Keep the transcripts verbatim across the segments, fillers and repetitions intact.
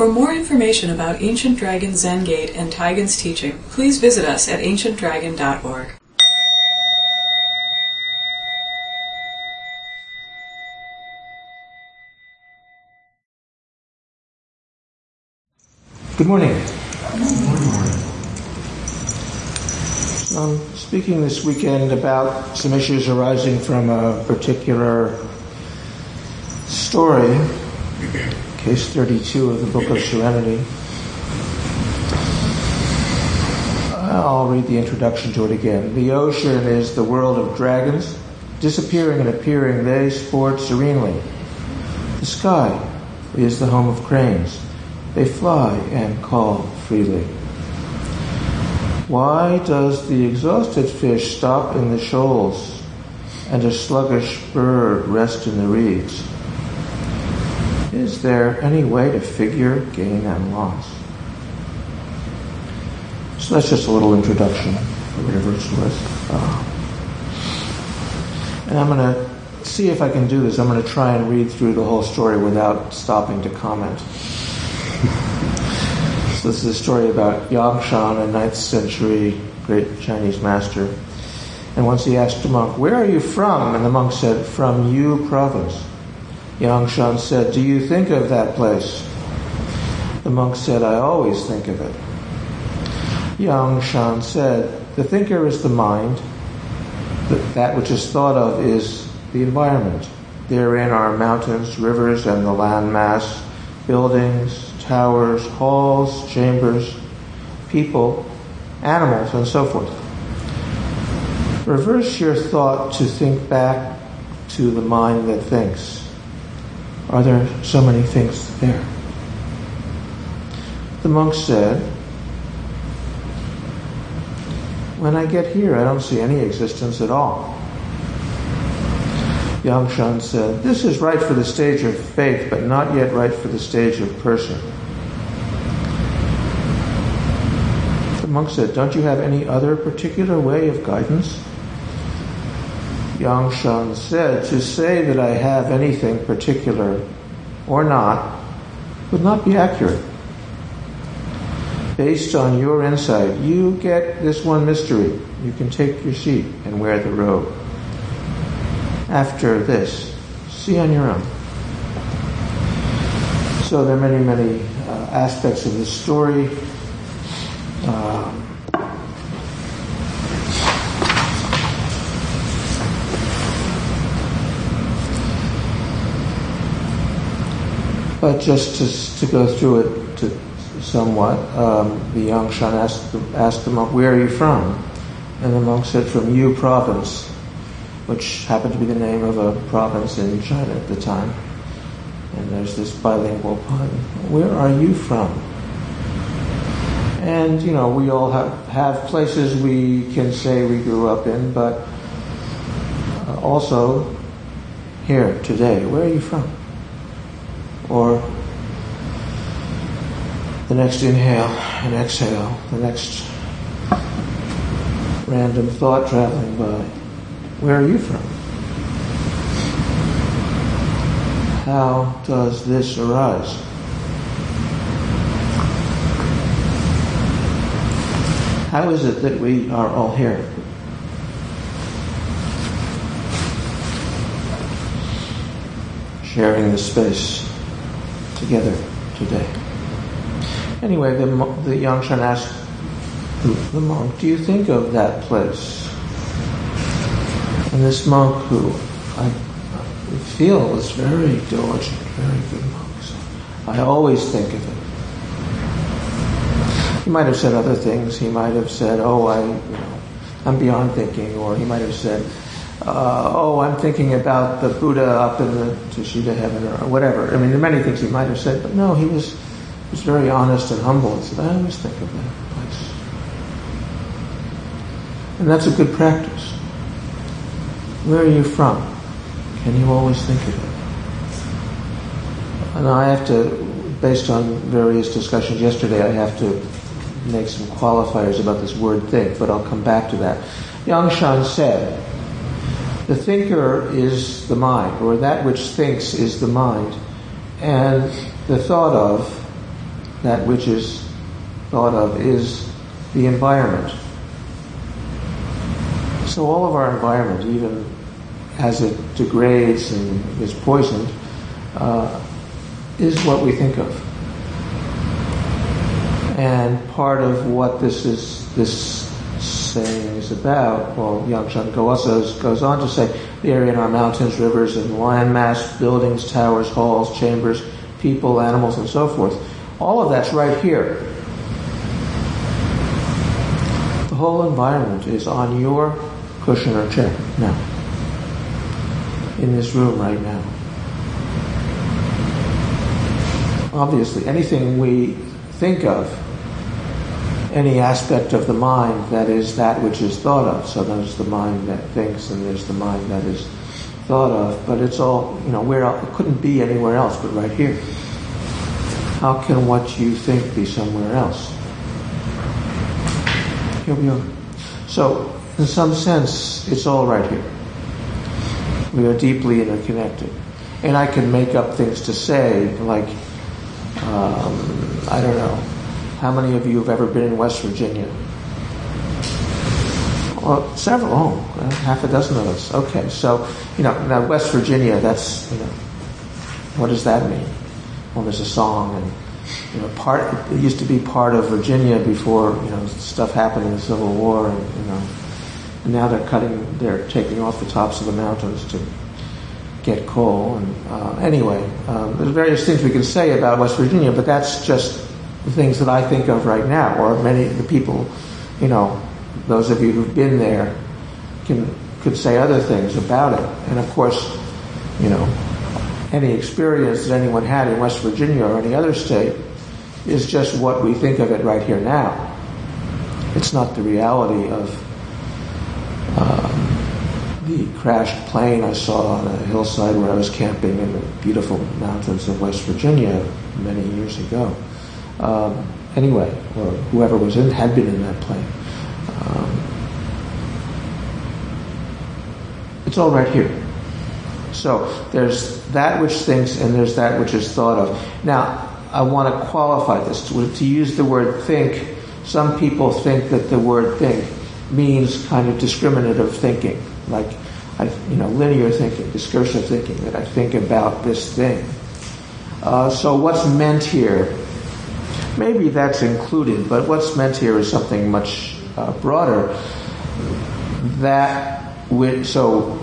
For more information about Ancient Dragon Zen Gate and Taigen's teaching, please visit us at ancient dragon dot org. Good morning. Good morning. I'm speaking this weekend about some issues arising from a particular story, case thirty-two of the Book of Serenity. I'll read the introduction to it again. The ocean is the world of dragons. Disappearing and appearing, they sport serenely. The sky is the home of cranes. They fly and call freely. Why does the exhausted fish stop in the shoals and a sluggish bird rest in the reeds? Is there any way to figure gain and loss? So that's just a little introduction, or whatever it's worth. Uh, and I'm going to see if I can do this. I'm going to try and read through the whole story without stopping to comment. So this is a story about Yangshan, a ninth century great Chinese master. And once he asked a monk, "Where are you from?" And the monk said, "From Yu province." Yangshan said, "Do you think of that place?" The monk said, "I always think of it." Yangshan said, "The thinker is the mind. That which is thought of is the environment. Therein are mountains, rivers, and the land mass, buildings, towers, halls, chambers, people, animals, and so forth. Reverse your thought to think back to the mind that thinks. Are there so many things there?" The monk said, "When I get here, I don't see any existence at all." Yangshan said, "This is right for the stage of faith, but not yet right for the stage of person." The monk said, "Don't you have any other particular way of guidance?" Yangshan said, "To say that I have anything particular or not would not be accurate. Based on your insight, you get this one mystery. You can take your seat and wear the robe. After this, see on your own." So there are many, many uh, aspects of this story. Um, but just to, to go through it to, somewhat, um, the Yangshan asked the, asked the monk, "Where are you from?" And the monk said, "From Yu province," which happened to be the name of a province in China at the time. And there's this bilingual pun. "Where are you from?" And, you know, we all have, have places we can say we grew up in, but uh, also here, today, where are you from? Or the next inhale and exhale, the next random thought traveling by. Where are you from? How does this arise? How is it that we are all here? Sharing this space together today. Anyway, the, the Yangshan asked the, the monk, "Do you think of that place?" And this monk, who I feel was very diligent, very good monk, so I always think of it. He might have said other things. He might have said, "Oh, I, you know, I'm beyond thinking," or he might have said, uh, "Oh, I'm thinking about the Buddha up in the Tushita heaven," or whatever. I mean, there are many things he might have said, but no, he was was very honest and humble. He said, "I always think of that place," and that's a good practice. Where are you from? Can you always think of it? And I have to, based on various discussions yesterday, I have to make some qualifiers about this word think, but I'll come back to that. Yangshan said, the thinker is the mind, or that which thinks is the mind, and the thought of that which is thought of, is the environment. So all of our environment, even as it degrades and is poisoned, uh, is what we think of. And part of what this is, this saying is about, well, Yangshan Goasa goes on to say, the area in our mountains, rivers, and landmass, buildings, towers, halls, chambers, people, animals, and so forth. All of that's right here. The whole environment is on your cushion or chair now, in this room right now. Obviously, anything we think of, any aspect of the mind that is that which is thought of. So there's the mind that thinks, and there's the mind that is thought of. But it's all, you know, where else? It couldn't be anywhere else but right here. How can what you think be somewhere else? Here we are. So, in some sense, it's all right here. We are deeply interconnected. And I can make up things to say, like, um, I don't know, how many of you have ever been in West Virginia? Well, several, oh, half a dozen of us. Okay, so, you know, now West Virginia, that's, you know, what does that mean? Well, there's a song, and, you know, part, it used to be part of Virginia before, you know, stuff happened in the Civil War, and, you know, and now they're cutting, they're taking off the tops of the mountains to get coal, and uh, anyway, um, there's various things we can say about West Virginia, but that's just the things that I think of right now, or many of the people, you know, those of you who've been there can could say other things about it. And of course, you know, any experience that anyone had in West Virginia or any other state is just what we think of it right here now. It's not the reality of um, the crashed plane I saw on a hillside where I was camping in the beautiful mountains of West Virginia many years ago. Um, anyway, or whoever was in had been in that plane. Um, it's all right here. So there's that which thinks and there's that which is thought of. Now, I want to qualify this. To, to use the word think, some people think that the word think means kind of discriminative thinking, like, I, you know, linear thinking, discursive thinking, that I think about this thing. Uh, so what's meant here? Maybe that's included, but what's meant here is something much uh, broader. That with, so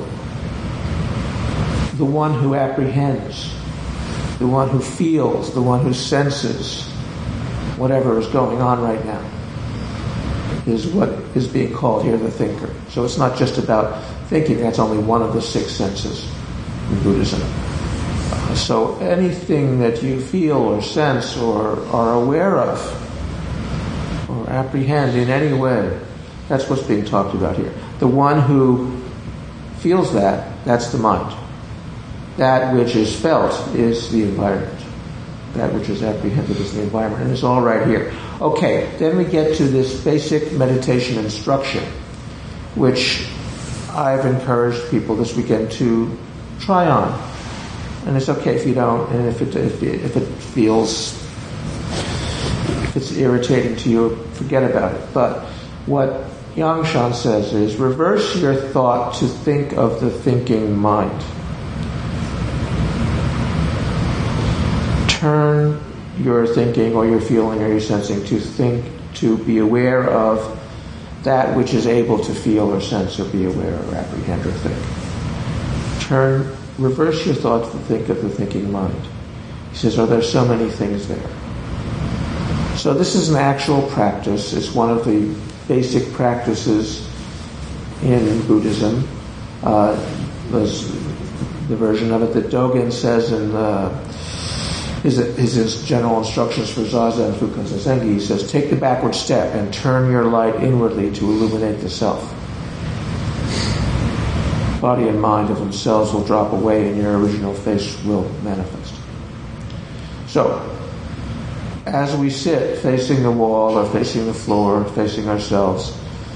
the one who apprehends, the one who feels, the one who senses whatever is going on right now is what is being called here the thinker. So it's not just about thinking, that's only one of the six senses in Buddhism. So anything that you feel or sense or are aware of or apprehend in any way, that's what's being talked about here. The one who feels that, that's the mind. That which is felt is the environment. That which is apprehended is the environment. And it's all right here. Okay, then we get to this basic meditation instruction, which I've encouraged people this weekend to try on. And it's okay if you don't, and if it, if it, if it feels, if it's irritating to you, forget about it. But what Yangshan says is, reverse your thought to think of the thinking mind. Turn your thinking or your feeling or your sensing to think, to be aware of that which is able to feel or sense or be aware or apprehend or think. Turn Reverse your thought to think of the thinking mind. He says, oh, there's so many things there. So this is an actual practice. It's one of the basic practices in Buddhism. Uh, there's the version of it that Dogen says in uh, his, his general instructions for Zazen Fukan Zazengi. He says, take the backward step and turn your light inwardly to illuminate the self. Body and mind of themselves will drop away and your original face will manifest. So, as we sit facing the wall or facing the floor, facing ourselves,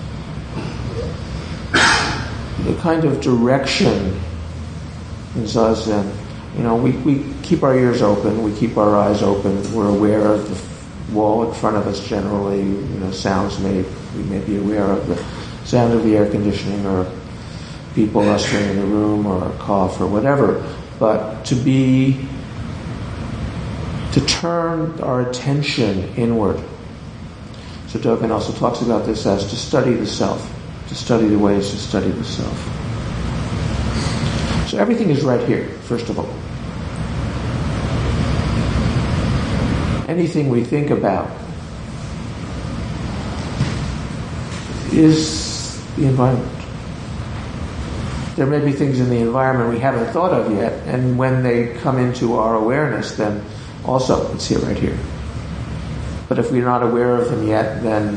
the kind of direction in Zazen, you know, we, we keep our ears open, we keep our eyes open, we're aware of wall in front of us generally, you know, sounds may, we may be aware of the sound of the air conditioning or people rustling in the room or a cough or whatever. But to be, to turn our attention inward. So Dogen also talks about this as to study the self, to study the ways to study the self. So everything is right here, first of all. Anything we think about is the environment. There may be things in the environment we haven't thought of yet, and when they come into our awareness, then also it's here, right here. But if we're not aware of them yet, then,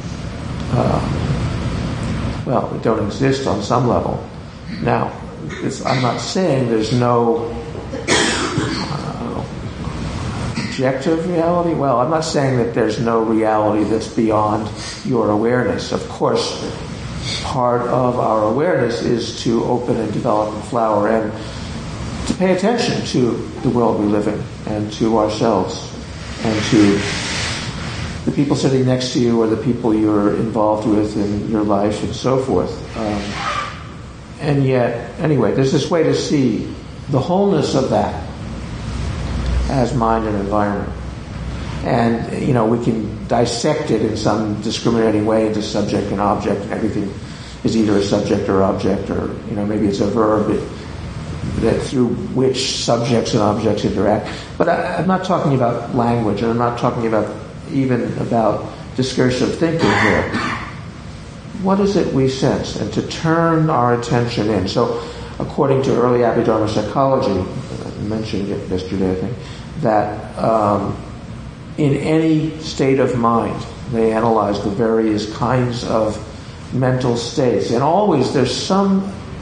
uh, well, they don't exist on some level. Now, it's, I'm not saying there's no uh, objective reality. Well, I'm not saying that there's no reality that's beyond your awareness. Of course, part of our awareness is to open and develop and flower and to pay attention to the world we live in and to ourselves and to the people sitting next to you or the people you're involved with in your life and so forth. Um, and yet, anyway, there's this way to see the wholeness of that as mind and environment. And, you know, we can dissect it in some discriminating way into subject and object, and everything is either a subject or object, or, you know, maybe it's a verb that, that through which subjects and objects interact. But I, I'm not talking about language, and I'm not talking about even about discursive thinking here. What is it we sense? And to turn our attention in. So, according to early Abhidharma psychology, I mentioned it yesterday, I think, that um, in any state of mind, they analyze the various kinds of mental states. And always there's some,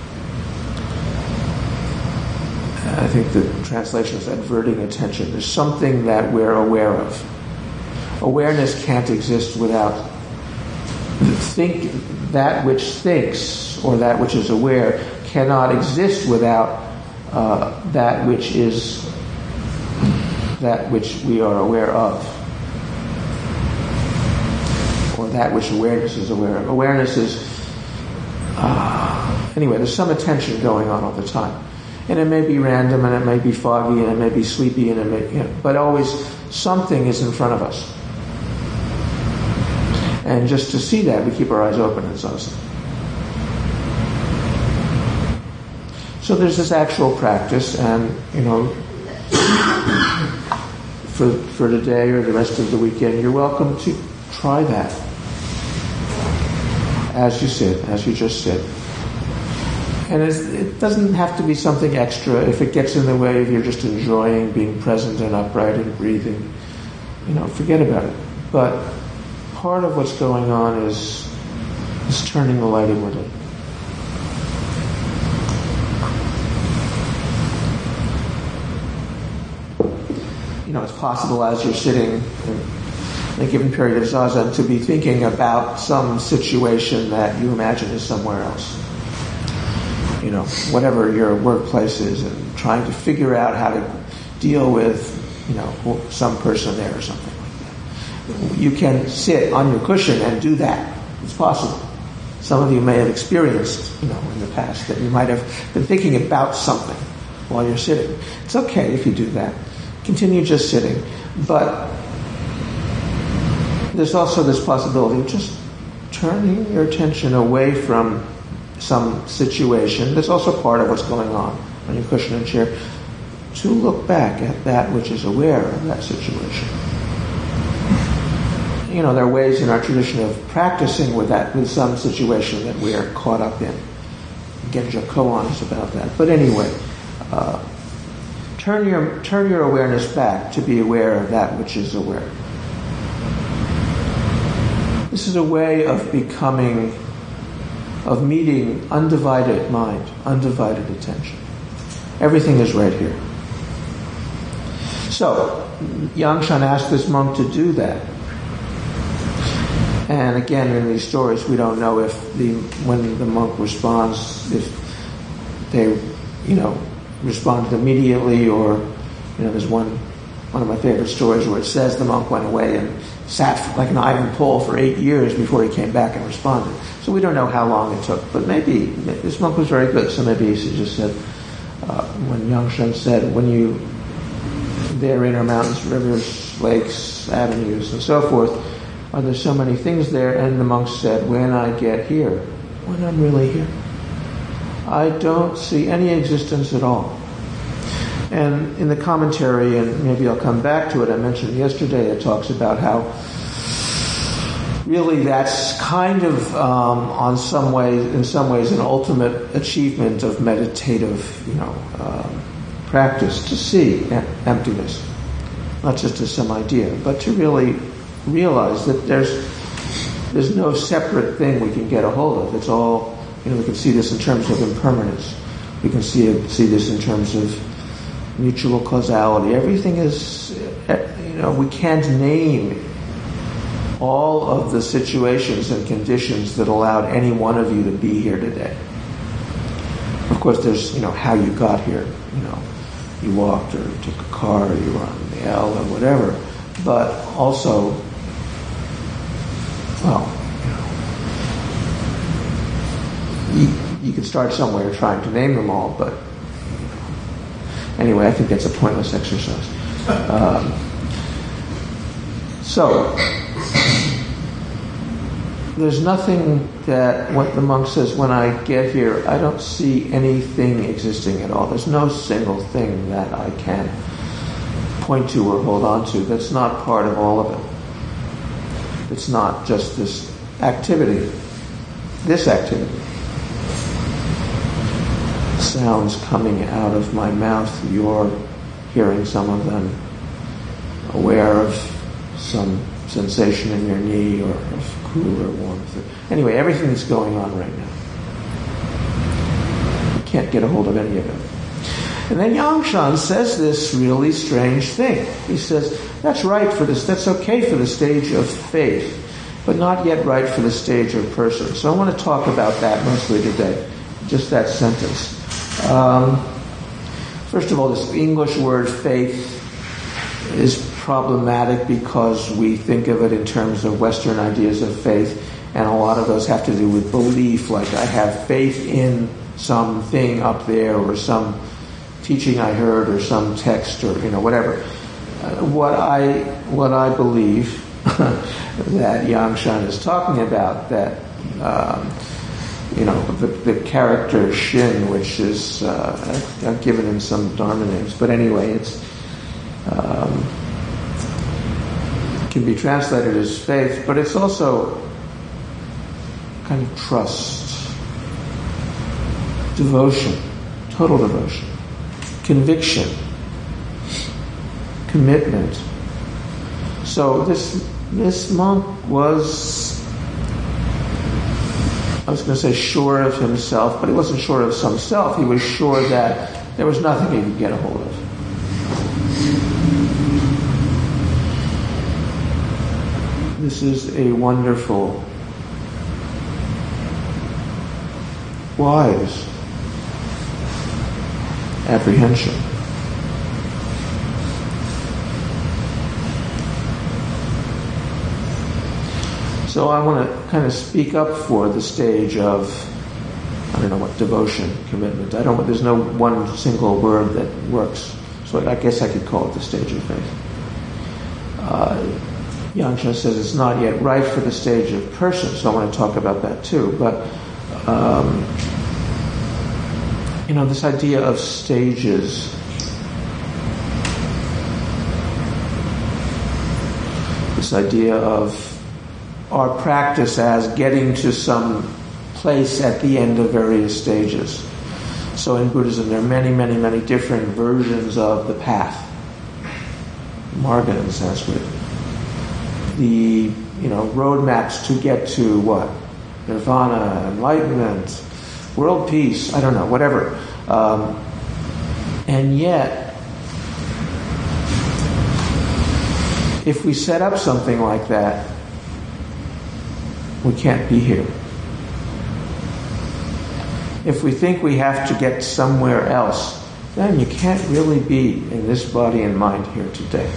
I think the translation is adverting attention. There's something that we're aware of. Awareness can't exist without think. That which thinks or that which is aware cannot exist without uh, that which is that which we are aware of, or that which awareness is aware of. Awareness is, uh, anyway, there's some attention going on all the time. And it may be random, and it may be foggy, and it may be sleepy, and it may, you know, but always something is in front of us. And just to see that, we keep our eyes open and so on. So there's this actual practice, and, you know, for for today or the rest of the weekend, you're welcome to try that as you sit, as you just sit. And it's, it doesn't have to be something extra. If it gets in the way of you're just enjoying being present and upright and breathing, you know, forget about it. But part of what's going on is, is turning the light inwardly. You know, it's possible as you're sitting in a given period of zazen to be thinking about some situation that you imagine is somewhere else. You know, whatever your workplace is, and trying to figure out how to deal with, you know, some person there or something like that. You can sit on your cushion and do that. It's possible. Some of you may have experienced, you know, in the past that you might have been thinking about something while you're sitting. It's okay if you do that. Continue just sitting. But there's also this possibility of just turning your attention away from some situation. That's also part of what's going on on your cushion and chair, to look back at that which is aware of that situation. You know, there are ways in our tradition of practicing with that, with some situation that we are caught up in. Genja Koan is about that. But anyway, uh, turn your turn your awareness back to be aware of that which is aware. This is a way of becoming, of meeting undivided mind, undivided attention. Everything is right here. So, Yangshan asked this monk to do that. And again, in these stories, we don't know if the when the monk responds, if they, you know, responded immediately, or, you know, there's one one of my favorite stories where it says the monk went away and sat like an iron pole for eight years before he came back and responded. So we don't know how long it took, but maybe this monk was very good. So maybe he just said, uh, when Yangshan said, when you, there in our mountains, rivers, lakes, avenues, and so forth, are there so many things there? And the monk said, when I get here, when I'm really here, I don't see any existence at all. And in the commentary, and maybe I'll come back to it, I mentioned yesterday, it talks about how really that's kind of, um, on some way, in some ways, an ultimate achievement of meditative, you know, um, practice, to see em- emptiness, not just as some idea, but to really realize that there's there's no separate thing we can get a hold of. It's all, you know, we can see this in terms of impermanence. We can see it, see this in terms of mutual causality. Everything is, you know, we can't name all of the situations and conditions that allowed any one of you to be here today. Of course, there's, you know, how you got here. You know, you walked or took a car, or you were on the L or whatever. But also, well, you know, you, you can start somewhere trying to name them all, but anyway, I think that's a pointless exercise. Um, so, there's nothing that, what the monk says, when I get here, I don't see anything existing at all. There's no single thing that I can point to or hold on to that's not part of all of it. It's not just this activity, this activity. Sounds coming out of my mouth, you're hearing some of them, aware of some sensation in your knee or of cool or warmth. Anyway, everything that's going on right now. You can't get a hold of any of it. And then Yangshan says this really strange thing. He says, that's right for this, that's okay for the stage of faith, but not yet right for the stage of person. So I want to talk about that mostly today, just that sentence. Um, first of all, this English word faith is problematic because we think of it in terms of Western ideas of faith, and a lot of those have to do with belief, like I have faith in something up there or some teaching I heard or some text or, you know, whatever. Uh, what I what I believe that Yangshan is talking about, that um, you know, the, the character Shin, which is uh, I've given him some Dharma names, but anyway, it's um, can be translated as faith, but it's also kind of trust, devotion, total devotion, conviction, commitment. So this this monk was, I was going to say sure of himself, but he wasn't sure of some self. He was sure that there was nothing he could get a hold of. This is a wonderful, wise apprehension. So I want to kind of speak up for the stage of, I don't know what, devotion, commitment. I don't. There's no one single word that works. So I guess I could call it the stage of faith. Uh, Yangshan says it's not yet right for the stage of person, so I want to talk about that too. But um, you know, this idea of stages. This idea of our practice as getting to some place at the end of various stages. So in Buddhism, there are many, many, many different versions of the path. Marga in Sanskrit. The, you know, roadmaps to get to what? Nirvana, enlightenment, world peace, I don't know, whatever. Um, and yet, if we set up something like that, we can't be here. If we think we have to get somewhere else then you can't really be in this body and mind here today.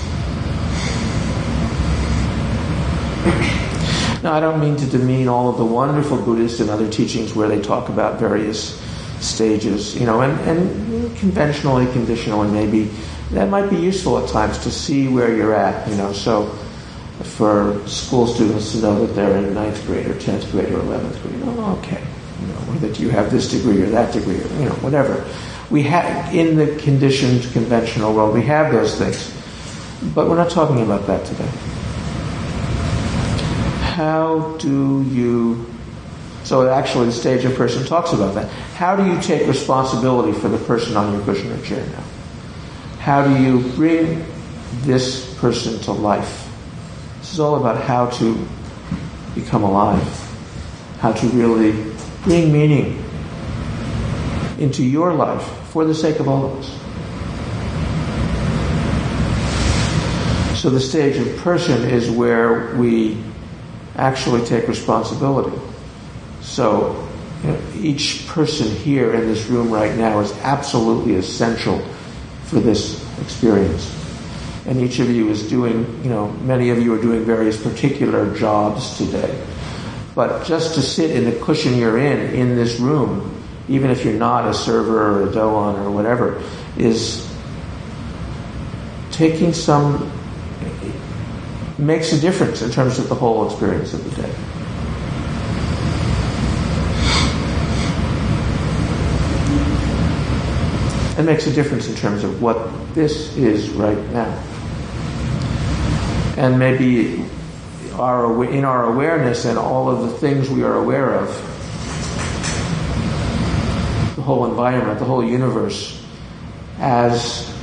Now, I don't mean to demean all of the wonderful Buddhist and other teachings where they talk about various stages, you know, and, and conventionally, conditionally, maybe that might be useful at times to see where you're at, you know. So for school students to know that they're in ninth grade or tenth grade or eleventh grade, oh, okay, you know, or that you have this degree or that degree, or, you know, whatever. We have, in the conditioned, conventional world, we have those things. But we're not talking about that today. How do you... So actually the stage of person talks about that. How do you take responsibility for the person on your cushion or chair now? How do you bring this person to life? This is all about how to become alive. How to really bring meaning into your life for the sake of all of us. So the stage of person is where we actually take responsibility. So you know, each person here in this room right now is absolutely essential for this experience. And each of you is doing, you know, many of you are doing various particular jobs today. But just to sit in the cushion you're in, in this room, even if you're not a server or a doan or whatever, is taking some, makes a difference in terms of the whole experience of the day. It makes a difference in terms of what this is right now. And maybe our, in our awareness and all of the things we are aware of, the whole environment, the whole universe, as,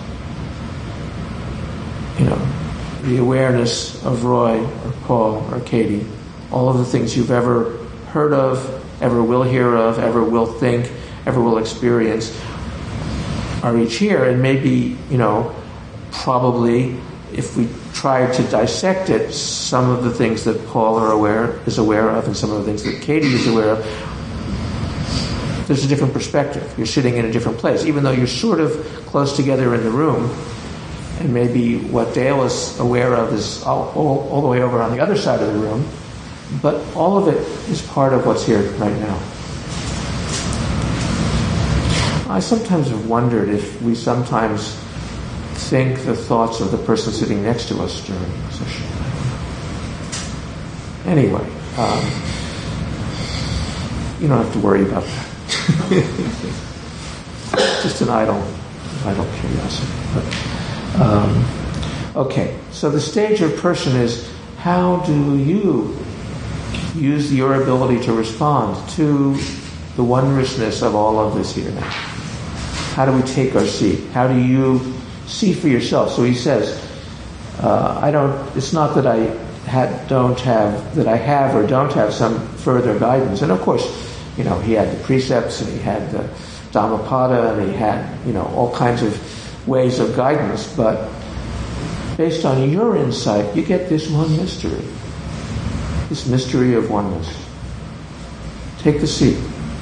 you know, the awareness of Roy or Paul or Katie, all of the things you've ever heard of, ever will hear of, ever will think, ever will experience, are each here. And maybe, you know, probably if we try to dissect it, some of the things that Paul are aware is aware of and some of the things that Katie is aware of, there's a different perspective. You're sitting in a different place, even though you're sort of close together in the room. And maybe what Dale is aware of is all, all, all the way over on the other side of the room. But all of it is part of what's here right now. I sometimes have wondered if we sometimes think the thoughts of the person sitting next to us during the session. Anyway, um, you don't have to worry about that. Just an idle, idle curiosity. But, um, okay, so the stage of person is, how do you use your ability to respond to the wondrousness of all of this here now? How do we take our seat? How do you see for yourself? So he says, uh, I don't, it's not that I had, don't have, that I have or don't have some further guidance. And of course, you know, he had the precepts and he had the Dhammapada and he had, you know, all kinds of ways of guidance. But based on your insight, you get this one mystery. This mystery of oneness. Take the seat.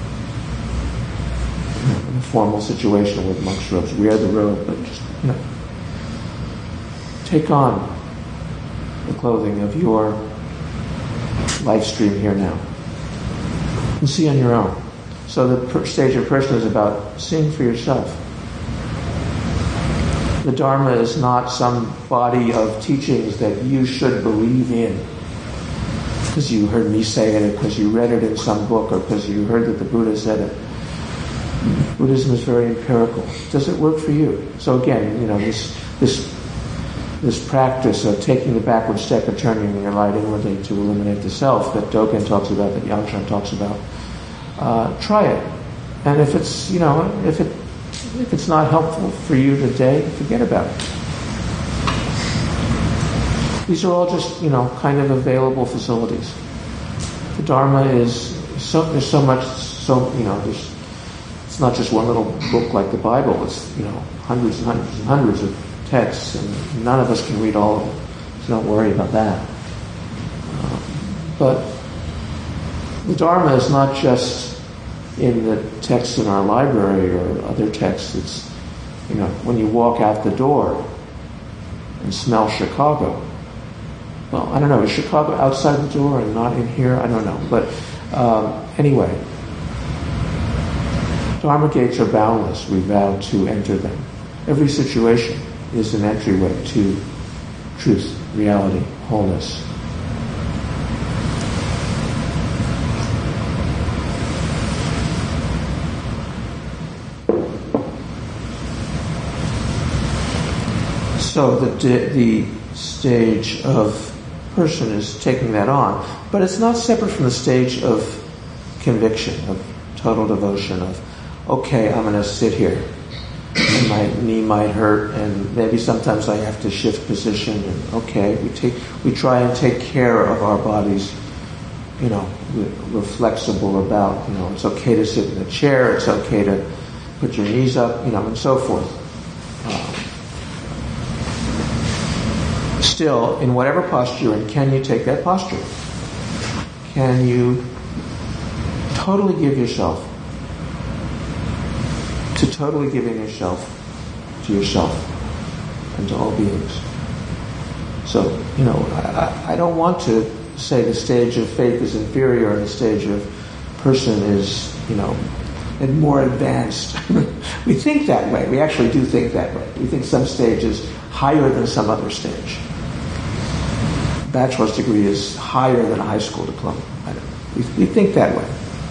You know, in a formal situation with monk's robes, wear the robe, but just, you know, take on the clothing of your life stream here now. And see on your own. So the per- stage of person is about seeing for yourself. The Dharma is not some body of teachings that you should believe in because you heard me say it, or because you read it in some book, or because you heard that the Buddha said it. Buddhism is very empirical. Does it work for you? So again, you know, this this this practice of taking the backward step and turning your light inwardly to illuminate the self that Dogen talks about, that Yangshan talks about, uh, try it. And if it's, you know, if it if it's not helpful for you today, forget about it. These are all just, you know, kind of available facilities. The Dharma is so, there's so much, so, you know, there's, it's not just one little book like the Bible. It's, you know, hundreds and hundreds and hundreds of texts, and none of us can read all of them. So don't worry about that. Um, but the Dharma is not just in the texts in our library or other texts. It's You know, when you walk out the door and smell Chicago. Well, I don't know, is Chicago outside the door and not in here? I don't know. But um, anyway, Dharma gates are boundless. We vow to enter them. Every situation is an entryway to truth, reality, wholeness. So the the stage of person is taking that on, but it's not separate from the stage of conviction, of total devotion, of okay, I'm going to sit here, and my knee might hurt, and maybe sometimes I have to shift position, and okay, we take we try and take care of our bodies. You know, we're flexible about, you know, it's okay to sit in a chair, it's okay to put your knees up, you know, and so forth. Um, Still, in whatever posture you're in, can you take that posture? Can you totally give yourself to totally giving yourself to yourself and to all beings? So, you know, I, I don't want to say the stage of faith is inferior and the stage of person is, you know, and more advanced. We think that way. We actually do think that way. We think some stage is higher than some other stage. Bachelor's degree is higher than a high school diploma. I don't know. We, we think that way.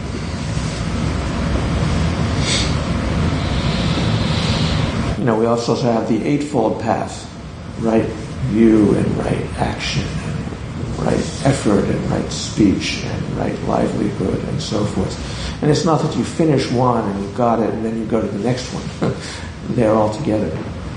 You know, we also have the Eightfold Path: right view and right action, and right effort and right speech and right livelihood and so forth. And it's not that you finish one and you've got it and then you go to the next one. They're all together.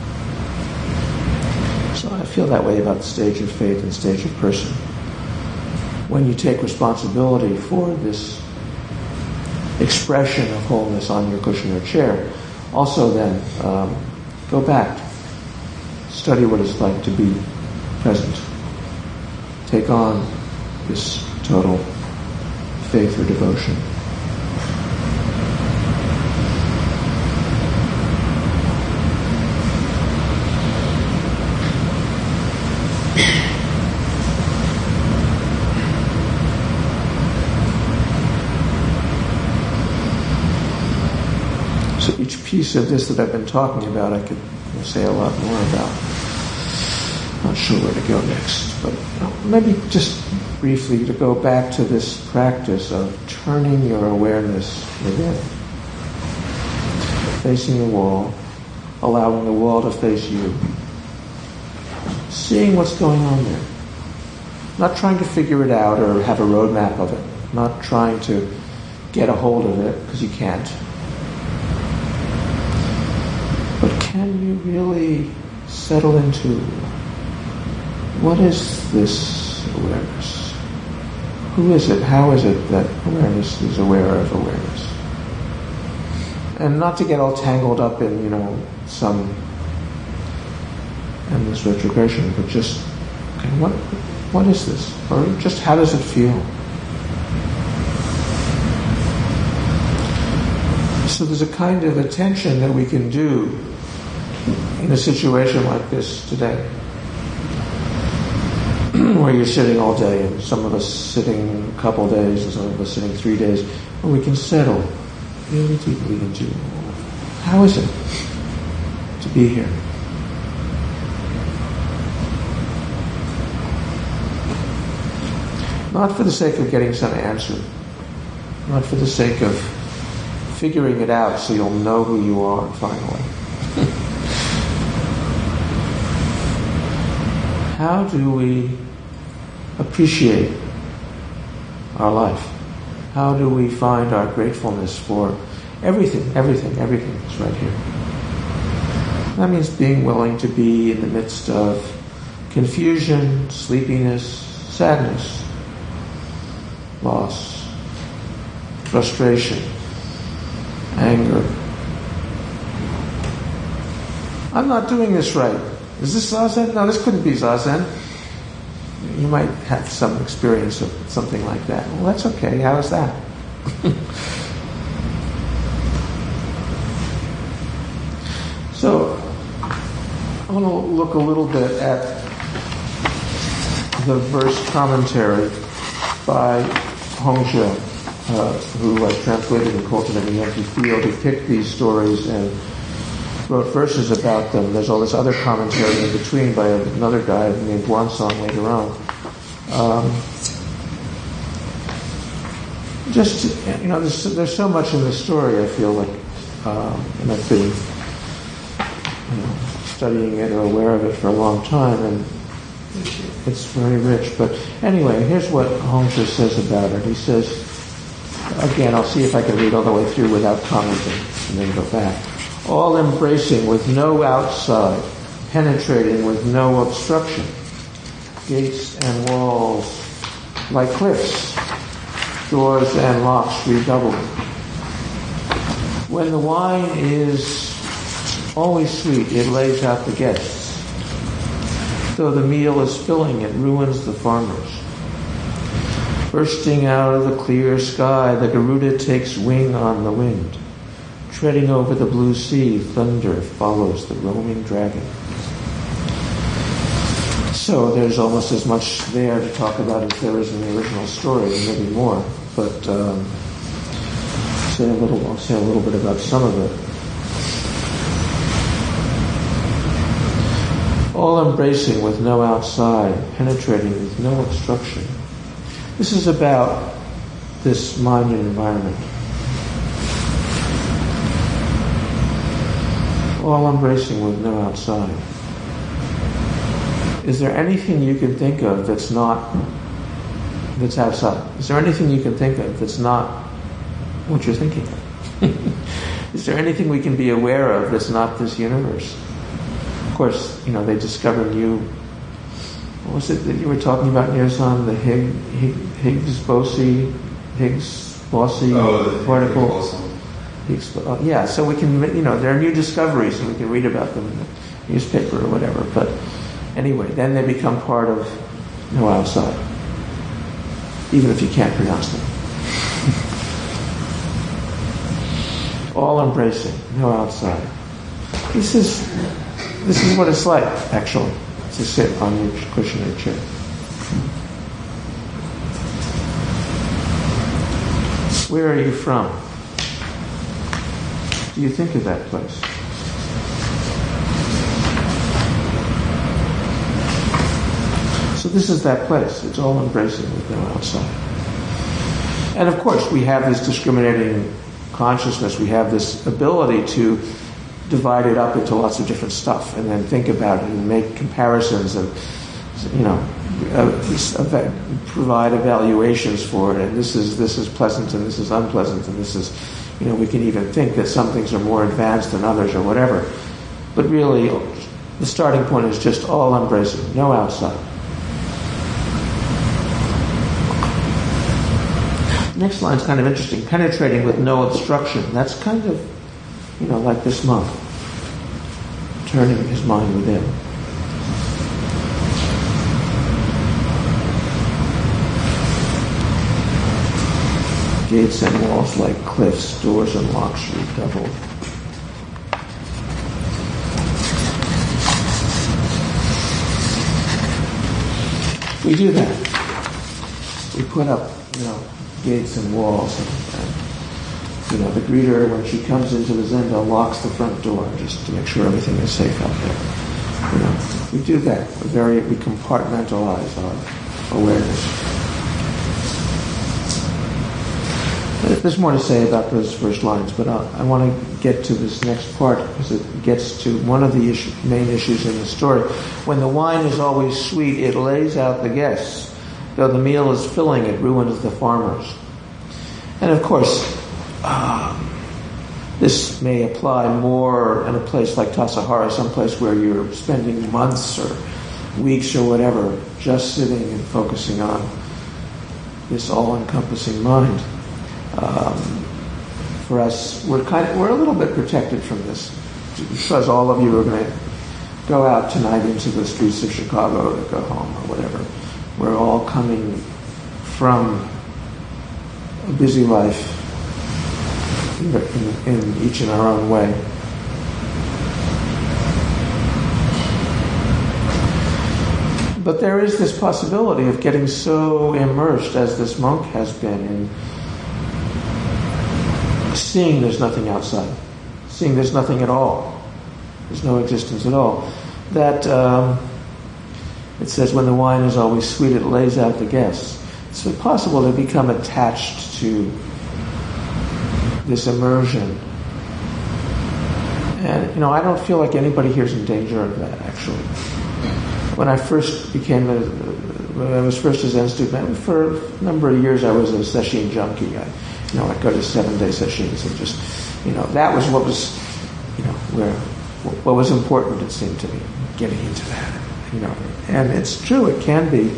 So I feel that way about the stage of faith and stage of person. When you take responsibility for this expression of wholeness on your cushion or chair, also then um, go back, study what it's like to be present. Take on this total faith or devotion. Each piece of this that I've been talking about, I could say a lot more about. Not sure where to go next, but you know, maybe just briefly to go back to this practice of turning your awareness within, facing the wall, allowing the wall to face you, seeing what's going on there, not trying to figure it out or have a roadmap of it, not trying to get a hold of it because you can't. But can you really settle into what is this awareness? Who is it? How is it that awareness is aware of awareness? And not to get all tangled up in, you know, some endless retrogression, but just, okay, what, what is this? Or just how does it feel? So there's a kind of attention that we can do in a situation like this today, where you're sitting all day, and some of us sitting a couple days, and some of us sitting three days, where we can settle really deeply into how is it to be here? Not for the sake of getting some answer, not for the sake of figuring it out so you'll know who you are finally. How do we appreciate our life? How do we find our gratefulness for everything, everything, everything that's right here? That means being willing to be in the midst of confusion, sleepiness, sadness, loss, frustration, anger. I'm not doing this right. Is this Zazen? No, this couldn't be Zazen. You might have some experience of something like that. Well, that's okay. How is that? So, I want to look a little bit at the verse commentary by Hongzhi, uh, who has translated and Cultivating the Empty Field. He picked these stories and wrote verses about them. There's all this other commentary in between by another guy named Wansong later on. Um, just, you know, there's, there's so much in the story, I feel like, um, and I've been you know, studying it or aware of it for a long time, and it's very rich. But anyway, here's what Hongzhi says about it. He says, again, I'll see if I can read all the way through without commenting, and then go back. All embracing with no outside, penetrating with no obstruction, gates and walls like cliffs, doors and locks redoubled. When the wine is always sweet, it lays out the guests. Though the meal is spilling, it ruins the farmers. Bursting out of the clear sky, the Garuda takes wing on the wind. Treading over the blue sea, thunder follows the roaming dragon. So there's almost as much there to talk about as there is in the original story, and maybe more. But um, say a little, I'll say a little bit about some of it. All embracing with no outside, penetrating with no obstruction. This is about this mind and environment. All embracing with no outside. Is there anything you can think of that's not, that's outside? Is there anything you can think of that's not what you're thinking of? Is there anything we can be aware of that's not this universe? Of course, you know, they discover new, what was it that you were talking about, Nearson, the Higg, Higg, Higgs-Boson, Higgs-Boson oh, particle? Higgs, uh, yeah, so we can, you know, there are new discoveries and we can read about them in the newspaper or whatever, but anyway, then they become part of no outside, even if you can't pronounce them. All embracing, no outside. This is this is what it's like, actually, to sit on your cushion or chair. Where are you from? Do you think of that place? So this is that place. It's all embracing with no outside. And of course, we have this discriminating consciousness. We have this ability to divide it up into lots of different stuff and then think about it and make comparisons and, you know, uh, provide evaluations for it. And this is this is pleasant and this is unpleasant and this is, you know, we can even think that some things are more advanced than others or whatever. But really, the starting point is just all embracing, no outside. Next line's kind of interesting. Penetrating with no obstruction. That's kind of, you know, like this monk, turning his mind within. Gates and walls like cliffs, doors and locks redoubled. We do that. We put up, you know, gates and walls, and, and you know, the greeter, when she comes into the zendo, locks the front door just to make sure everything is safe out there. You know, we do that. We're very, we compartmentalize our awareness. There's more to say about those first lines, but I'll, I want to get to this next part because it gets to one of the issue, main issues in the story. When the wine is always sweet, it lays out the guests. Though the meal is filling, it ruins the farmers. And of course, um, this may apply more in a place like Tassajara, someplace where you're spending months or weeks or whatever just sitting and focusing on this all-encompassing mind. Um, for us, we're kind of, we're a little bit protected from this because all of you are going to go out tonight into the streets of Chicago to go home or whatever. We're all coming from a busy life in, in, in each in our own way. But there is this possibility of getting so immersed as this monk has been in seeing there's nothing outside, seeing there's nothing at all, there's no existence at all, that um, it says when the wine is always sweet, it lays out the guests. It's possible to become attached to this immersion. And, you know, I don't feel like anybody here is in danger of that, actually. When I first became a, when I was first a Zen student, for a number of years I was a sesshin junkie. I, you know, I'd go to seven-day sessions and just, you know, that was what was, you know, where, what was important, it seemed to me, getting into that, you know. And it's true, it can be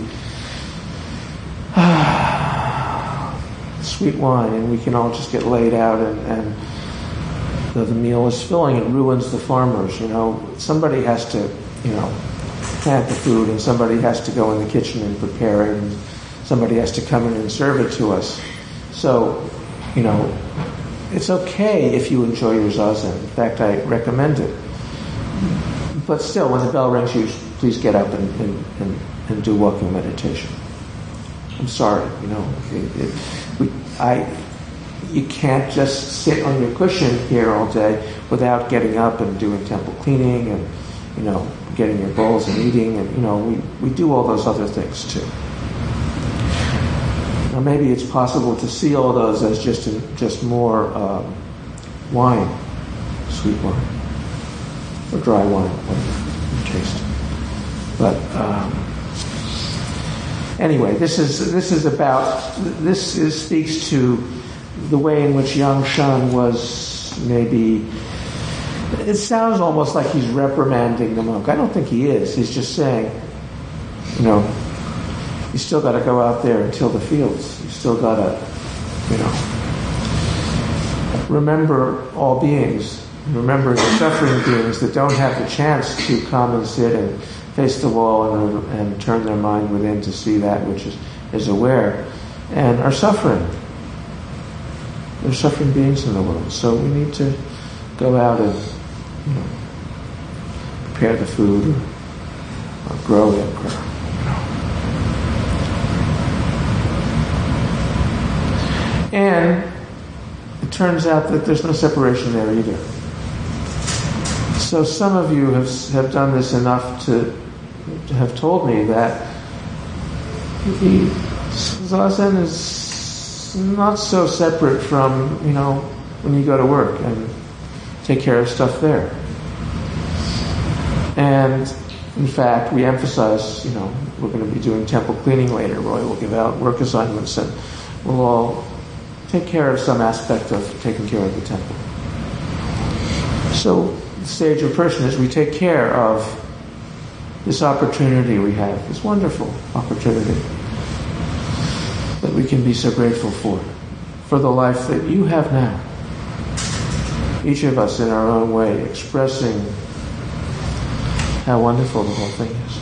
sweet wine, and we can all just get laid out, and, and the, the meal is filling. It ruins the farmers, you know. Somebody has to, you know, plant the food, and somebody has to go in the kitchen and prepare it, and somebody has to come in and serve it to us. So, you know, it's okay if you enjoy your zazen. In fact, I recommend it. But still, when the bell rings, you please get up and, and, and, and do walking meditation. I'm sorry, you know, it, it, we, I, you can't just sit on your cushion here all day without getting up and doing temple cleaning and, you know, getting your bowls and eating, and, you know, we, we do all those other things too. Now maybe it's possible to see all those as just a, just more um, wine, sweet wine, or dry wine, whatever you taste. But um, anyway, this is this is about this is, speaks to the way in which Yang Shan was maybe. It sounds almost like he's reprimanding the monk. I don't think he is. He's just saying, you know, you still got to go out there and till the fields. You still got to, you know, remember all beings. Remember the suffering beings that don't have the chance to come and sit and face the wall and, and turn their mind within to see that which is, is aware, and are suffering. There's suffering beings in the world. So we need to go out and, you know, prepare the food, or, or grow it, or, you know. And it turns out that there's no separation there either. So some of you have have done this enough to, to have told me that the zazen is not so separate from, you know, when you go to work and take care of stuff there. And in fact, we emphasize, you know, we're going to be doing temple cleaning later. Roy will give out work assignments, and we'll all take care of some aspect of taking care of the temple. So the stage of person is we take care of this opportunity we have, this wonderful opportunity that we can be so grateful for, for the life that you have now. Each of us in our own way expressing how wonderful the whole thing is.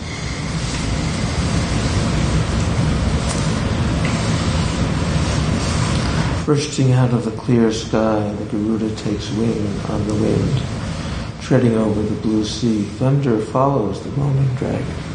Bursting out of the clear sky, the Garuda takes wing on the wind, treading over the blue sea. Thunder follows the roaming dragon.